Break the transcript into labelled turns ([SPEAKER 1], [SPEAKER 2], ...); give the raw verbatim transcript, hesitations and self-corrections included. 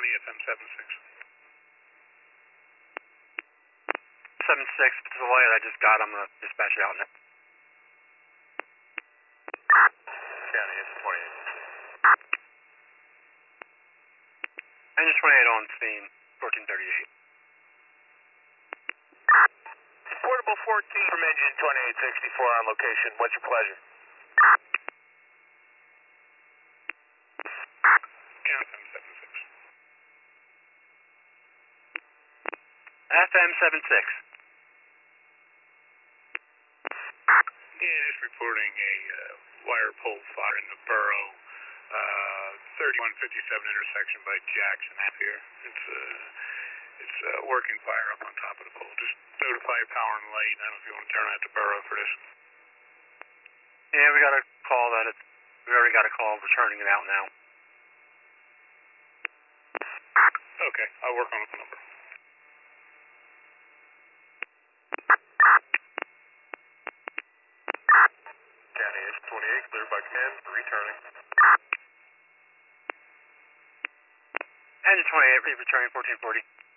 [SPEAKER 1] County F M seven six.
[SPEAKER 2] seven six, to the light I just got, I'm going to dispatch it out now.
[SPEAKER 1] County F twenty-eight.
[SPEAKER 2] Engine twenty-eight on scene, fourteen thirty-eight.
[SPEAKER 1] Portable fourteen from engine twenty-eight sixty-four on location. What's your pleasure? F M seven six.
[SPEAKER 2] F M seven six.
[SPEAKER 1] Yeah, just reporting a uh, wire pole fire in the borough, uh, thirty-one fifty-seven intersection by Jackson up here. It's uh, it's uh, working fire up on top of the pole. Just notify your power and light. I don't know if you want to turn out to borough for this.
[SPEAKER 2] Yeah, we got a call that it's, we already got a call, we're turning it out now.
[SPEAKER 1] Okay, I'll work on the number. County H twenty-eight, cleared by command, returning.
[SPEAKER 2] Engine twenty-eight, returning fourteen forty.